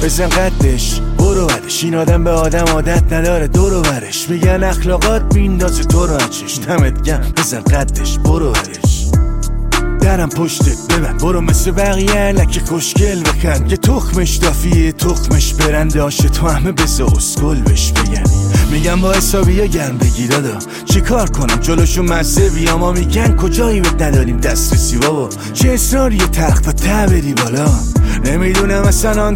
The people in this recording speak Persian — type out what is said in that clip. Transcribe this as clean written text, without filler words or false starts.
بزن قدش برو بدش، این آدم به آدم عادت نداره دورو برش، میگن اخلاقات میندازه تو رو اچش، دمت گرم بزن قدش برو بدش. درم پشتت ببند برو مثل بقیه لکه خوشگل بکن که تخمش دافیه تخمش برنده آشه تو همه بزا اسکل بش بگن. میگم با حسابی ها گرم بگی دادا چی کار کنم جلوشون مزه بیا، ما میگن کجایی بهت نداریم دسترسی بابا، چه اصراری تخت تا ته بری بالا. نمیدونم اصلا